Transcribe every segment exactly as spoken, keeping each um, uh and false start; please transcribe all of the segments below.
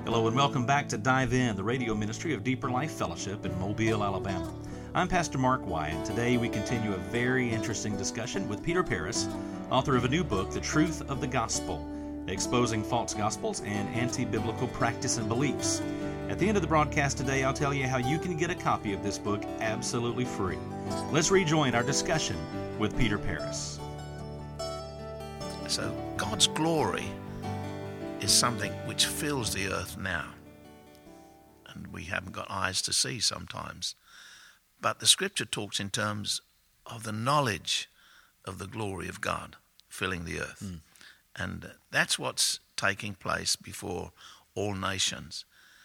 Hello and welcome back to Dive In, the radio ministry of Deeper Life Fellowship in Mobile, Alabama. I'm Pastor Mark Wyatt, and today we continue a very interesting discussion with Peter Paris, author of a new book, The Truth of the Gospel, Exposing False Gospels and Anti-Biblical Practice and Beliefs. At the end of the broadcast today, I'll tell you how you can get a copy of this book absolutely free. Let's rejoin our discussion with Peter Paris. So God's glory is something which fills the earth now. And we haven't got eyes to see sometimes. But the scripture talks in terms of the knowledge of the glory of God filling the earth. Mm. And uh, that's what's taking place before all nations.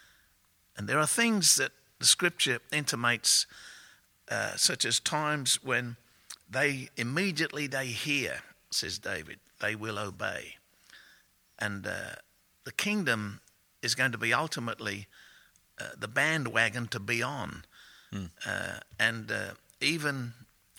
And there are things that the scripture intimates, uh, such as times when they immediately they hear, says David, they will obey. And uh, the kingdom is going to be ultimately uh, the bandwagon to be on. Mm. Uh, and uh, even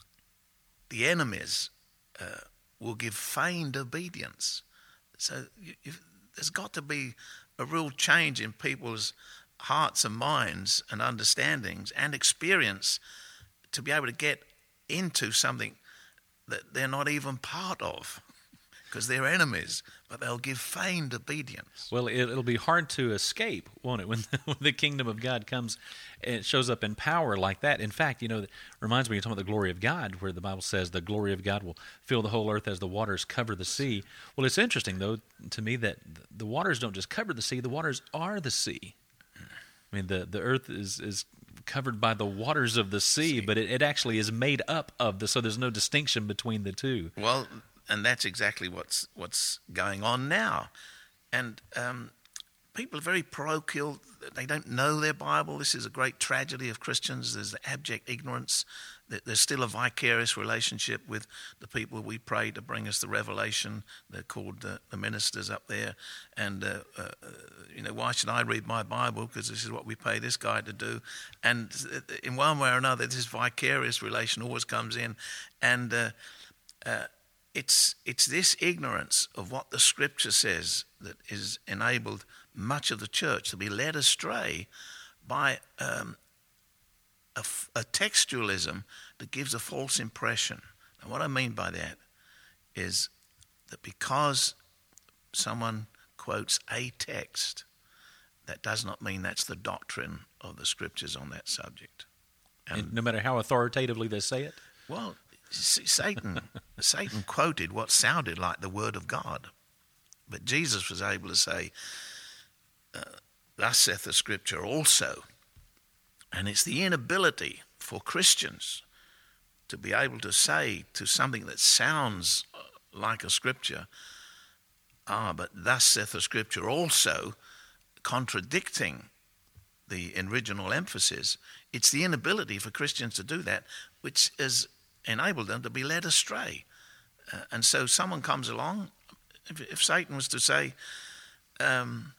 the enemies uh, will give feigned obedience. So you, you, there's got to be a real change in people's hearts and minds and understandings and experience to be able to get into something that they're not even part of. Because they're enemies, but they'll give feigned obedience. Well, it, it'll be hard to escape, won't it, when the, when the kingdom of God comes and it shows up in power like that. In fact, you know, it reminds me, you're talking about the glory of God, where the Bible says the glory of God will fill the whole earth as the waters cover the sea. Well, it's interesting, though, to me that the waters don't just cover the sea, the waters are the sea. I mean, the, the earth is, is covered by the waters of the sea, but it, it actually is made up of the, so there's no distinction between the two. Well, and that's exactly what's what's going on now. And um, people are very parochial. They don't know their Bible. This is a great tragedy of Christians. There's the abject ignorance. There's still a vicarious relationship with the people we pray to bring us the revelation. They're called the, the ministers up there. And, uh, uh, you know, why should I read my Bible? Because this is what we pay this guy to do. And in one way or another, this vicarious relation always comes in. And uh, uh, It's it's this ignorance of what the Scripture says that is enabled much of the church to be led astray by um, a, a textualism that gives a false impression. And what I mean by that is that because someone quotes a text, that does not mean that's the doctrine of the Scriptures on that subject. And, and no matter how authoritatively they say it? Well, Satan Satan quoted what sounded like the word of God. But Jesus was able to say, uh, thus saith the scripture also. And it's the inability for Christians to be able to say to something that sounds like a scripture, ah, but thus saith the scripture also, contradicting the original emphasis. It's the inability for Christians to do that, which is enabled them to be led astray. Uh, and so someone comes along, if, if Satan was to say, um,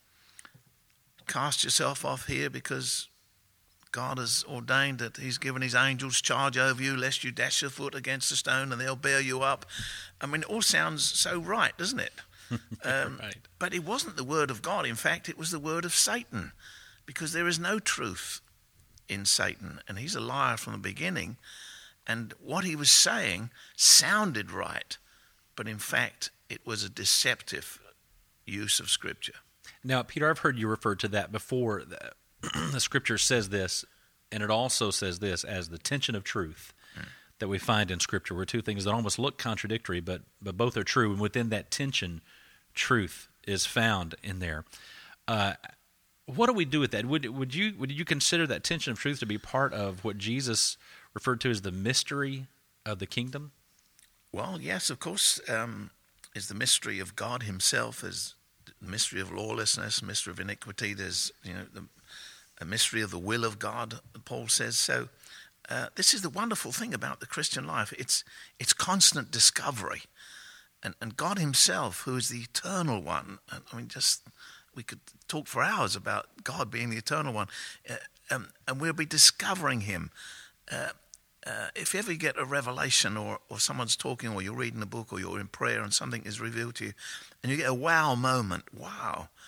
cast yourself off here because God has ordained that he's given his angels charge over you lest you dash your foot against a stone and they'll bear you up. I mean, it all sounds so right, doesn't it? Um, right. But it wasn't the word of God. In fact, it was the word of Satan, because there is no truth in Satan, and he's a liar from the beginning. And what he was saying sounded right, but in fact, it was a deceptive use of Scripture. Now, Peter, I've heard you refer to that before. The, the Scripture says this, and it also says this as the tension of truth mm. that we find in Scripture, where two things that almost look contradictory, but, but both are true, and within that tension, truth is found in there. Uh, what do we do with that? Would, would you would you consider that tension of truth to be part of what Jesus referred to as the mystery of the kingdom? Well, yes, of course. Um, is the mystery of God himself, is the mystery of lawlessness, mystery of iniquity. There's, you know, the, a mystery of the will of God, Paul says. So uh, this is the wonderful thing about the Christian life. It's it's constant discovery. And, and God himself, who is the eternal one, I mean, just we could talk for hours about God being the eternal one, uh, um, and we'll be discovering him. Uh, uh, if you ever get a revelation, or, or someone's talking, or you're reading a book, or you're in prayer and something is revealed to you, and you get a wow moment, wow, mm.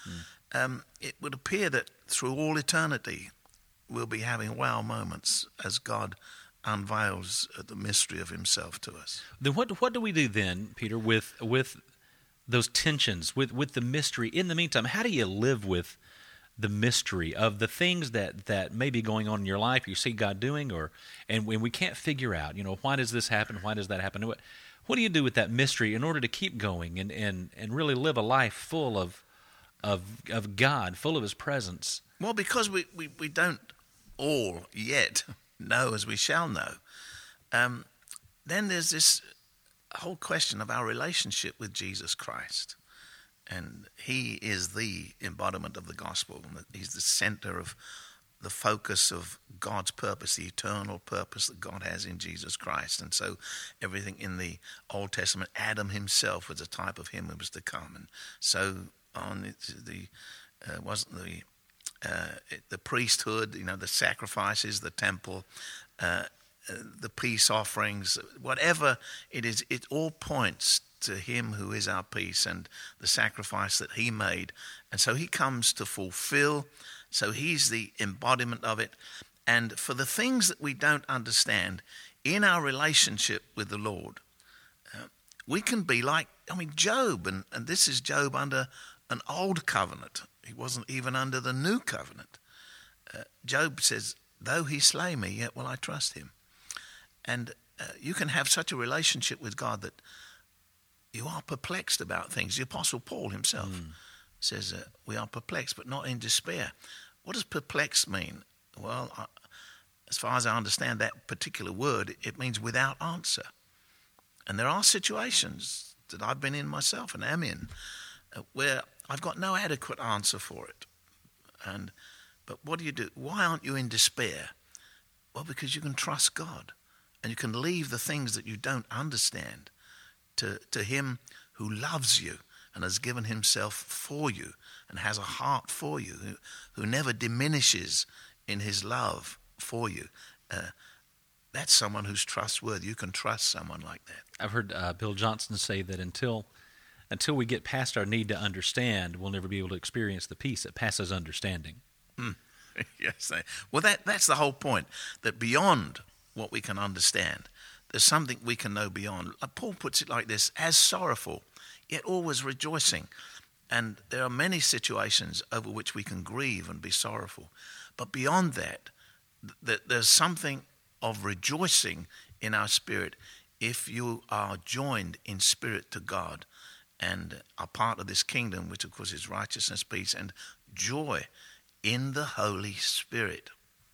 um, it would appear that through all eternity we'll be having wow moments as God unveils the mystery of himself to us. Then what what do we do then, Peter, with with those tensions, with, with the mystery? In the meantime, how do you live with the mystery of the things that, that may be going on in your life you see God doing, or and when we can't figure out, you know, why does this happen, why does that happen? What, what do you do with that mystery in order to keep going and, and, and really live a life full of of of God, full of his presence? Well, because we, we, we don't all yet know as we shall know, um, then there's this whole question of our relationship with Jesus Christ. And he is the embodiment of the gospel. He's the center of the focus of God's purpose, the eternal purpose that God has in Jesus Christ. And so everything in the Old Testament, Adam himself was a type of him who was to come. And so on, it's the uh, wasn't the uh, the priesthood, you know, the sacrifices, the temple, uh, uh, the peace offerings, whatever it is, it all points to him who is our peace and the sacrifice that he made. And so he comes to fulfill. So he's the embodiment of it. And for the things that we don't understand in our relationship with the Lord, uh, we can be like, I mean, Job, and, and this is Job under an old covenant. He wasn't even under the new covenant. Uh, Job says, though he slay me, yet will I trust him. And uh, you can have such a relationship with God that you are perplexed about things. The Apostle Paul himself mm. says, uh, we are perplexed, but not in despair. What does perplexed mean? Well, I, as far as I understand that particular word, it means without answer. And there are situations that I've been in myself and am in uh, where I've got no adequate answer for it. And but what do you do? Why aren't you in despair? Well, because you can trust God and you can leave the things that you don't understand to, to him who loves you and has given himself for you and has a heart for you, who, who never diminishes in his love for you. Uh, that's someone who's trustworthy. You can trust someone like that. I've heard uh, Bill Johnson say that until until we get past our need to understand, we'll never be able to experience the peace that passes understanding. Mm. Yes. Well, that that's the whole point, that beyond what we can understand, there's something we can know beyond. Paul puts it like this: as sorrowful, yet always rejoicing. And there are many situations over which we can grieve and be sorrowful. But beyond that, th- there's something of rejoicing in our spirit if you are joined in spirit to God and are part of this kingdom, which of course is righteousness, peace, and joy in the Holy Spirit.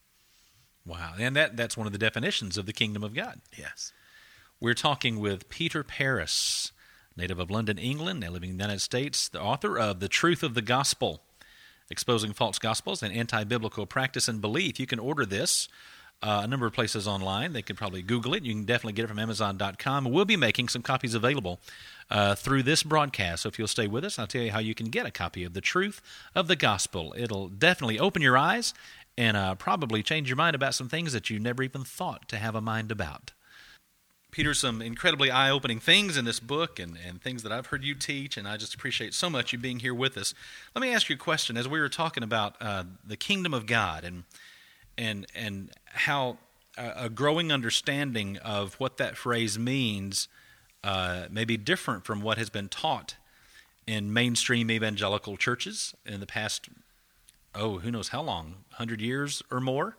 Wow. And that, that's one of the definitions of the kingdom of God. Yes. We're talking with Peter Paris, native of London, England, now living in the United States, the author of The Truth of the Gospel, Exposing False Gospels and Anti-Biblical Practice and Belief. You can order this uh, a number of places online. They could probably Google it. You can definitely get it from Amazon dot com. We'll be making some copies available uh, through this broadcast. So if you'll stay with us, I'll tell you how you can get a copy of The Truth of the Gospel. It'll definitely open your eyes and uh, probably change your mind about some things that you never even thought to have a mind about. Peter, some incredibly eye-opening things in this book and, and things that I've heard you teach, and I just appreciate so much you being here with us. Let me ask you a question. As we were talking about uh, the kingdom of God and and and how a, a growing understanding of what that phrase means uh, may be different from what has been taught in mainstream evangelical churches in the past, oh, who knows how long, one hundred years or more.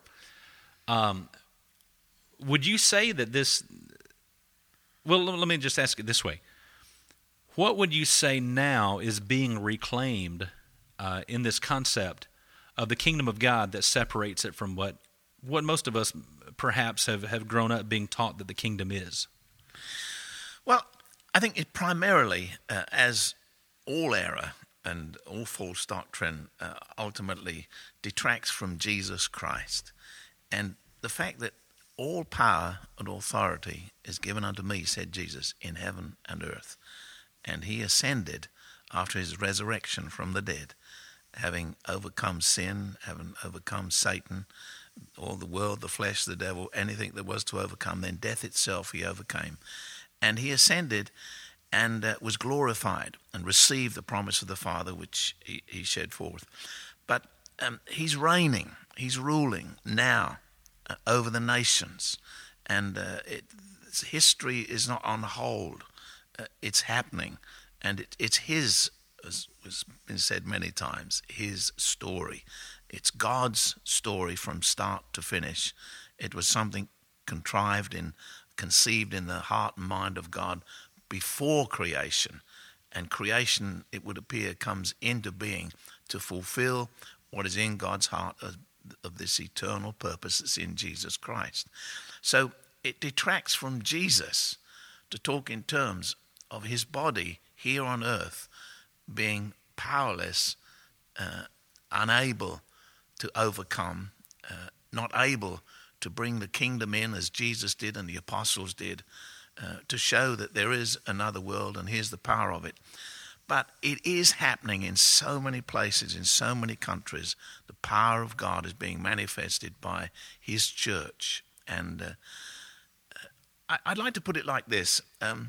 Um, would you say that this... Well, let me just ask it this way. What would you say now is being reclaimed uh, in this concept of the kingdom of God that separates it from what what most of us perhaps have, have grown up being taught that the kingdom is? Well, I think it primarily, uh, as all error and all false doctrine uh, ultimately detracts from Jesus Christ. And the fact that all power and authority is given unto me, said Jesus, in heaven and earth. And he ascended after his resurrection from the dead, having overcome sin, having overcome Satan, all the world, the flesh, the devil, anything that was to overcome. Then death itself he overcame. And he ascended, and uh, was glorified and received the promise of the Father which he, he shed forth. But um, he's reigning, he's ruling now uh, over the nations, and uh, it, history is not on hold. Uh, it's happening, and it, it's his, as has been said many times, his story. It's God's story from start to finish. It was something contrived in, conceived in the heart and mind of God before creation. And creation, it would appear, comes into being to fulfill what is in God's heart of, of this eternal purpose that's in Jesus Christ. So it detracts from Jesus to talk in terms of his body here on earth being powerless, uh, unable to overcome, uh, not able to bring the kingdom in as Jesus did and the apostles did, uh, to show that there is another world and here's the power of it. But it is happening in so many places, in so many countries. The power of God is being manifested by his church. And uh, I, I'd like to put it like this. Um,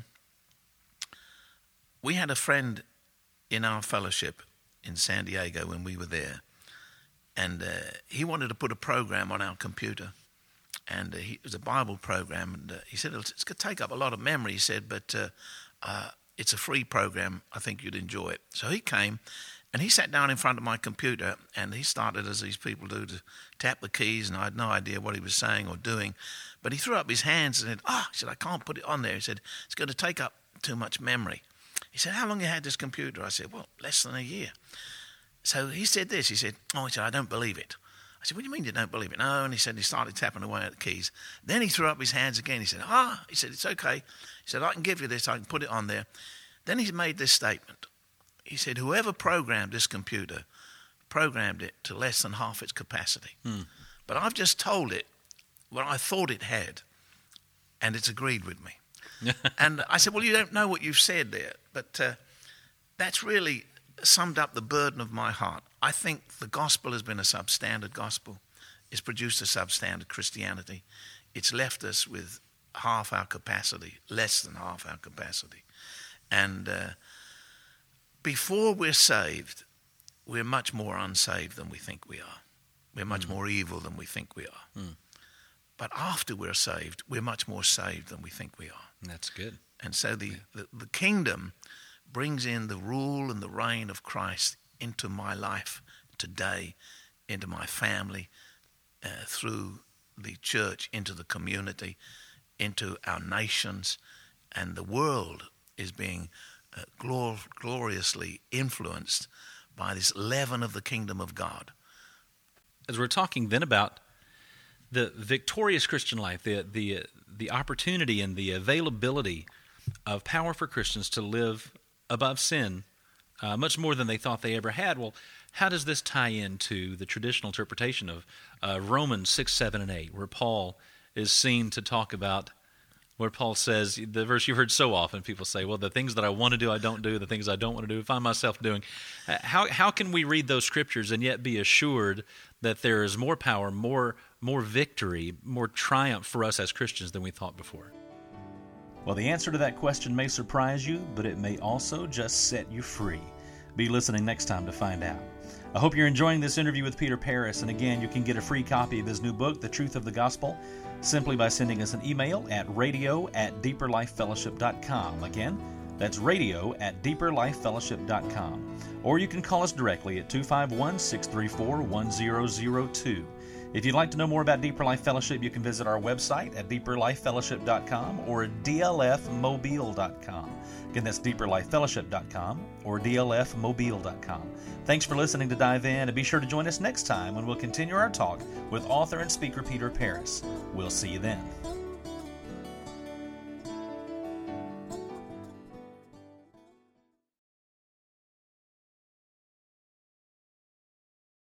we had a friend in our fellowship in San Diego when we were there. And uh, he wanted to put a program on our computer. And uh, he, it was a Bible program. And uh, he said, it's going to take up a lot of memory, he said, but uh, uh, it's a free program. I think you'd enjoy it. So he came, and he sat down in front of my computer, and he started, as these people do, to tap the keys, and I had no idea what he was saying or doing. But he threw up his hands and said, oh, he said, I can't put it on there. He said, it's going to take up too much memory. He said, how long have you had this computer? I said, well, less than a year. So he said this. He said, oh, he said, I don't believe it. I said, what do you mean you don't believe it? No, and he said, he started tapping away at the keys. Then he threw up his hands again. He said, ah, he said, it's okay. He said, I can give you this. I can put it on there. Then he made this statement. He said, whoever programmed this computer programmed it to less than half its capacity. Hmm. But I've just told it what I thought it had, and it's agreed with me. And I said, well, you don't know what you've said there, but uh, that's really summed up the burden of my heart. I think the gospel has been a substandard gospel. It's produced a substandard Christianity. It's left us with half our capacity, less than half our capacity. And uh, before we're saved, we're much more unsaved than we think we are. We're much mm. more evil than we think we are. Mm. But after we're saved, we're much more saved than we think we are. That's good. And so the, the, the kingdom brings in the rule and the reign of Christ into my life today, into my family, uh, through the church, into the community, into our nations, and the world is being uh, glor- gloriously influenced by this leaven of the kingdom of God. As we're talking then about the victorious Christian life, the the the opportunity and the availability of power for Christians to live above sin, uh, much more than they thought they ever had. Well, how does this tie into the traditional interpretation of uh, Romans six, seven, and eight, where Paul is seen to talk about, where Paul says, the verse you've heard so often, people say, well, the things that I want to do, I don't do, the things I don't want to do, I find myself doing. Uh, how how can we read those scriptures and yet be assured that there is more power, more more victory, more triumph for us as Christians than we thought before? Well, the answer to that question may surprise you, but it may also just set you free. Be listening next time to find out. I hope you're enjoying this interview with Peter Parris, and again, you can get a free copy of his new book, The Truth of the Gospel, simply by sending us an email at radio at deeper life fellowship dot com. Again, that's radio at deeper life fellowship dot com. Or you can call us directly at two five one, six three four, one zero zero two. If you'd like to know more about Deeper Life Fellowship, you can visit our website at deeper life fellowship dot com or d l f mobile dot com. Again, that's deeper life fellowship dot com or d l f mobile dot com. Thanks for listening to Dive In, and be sure to join us next time when we'll continue our talk with author and speaker Peter Parris. We'll see you then.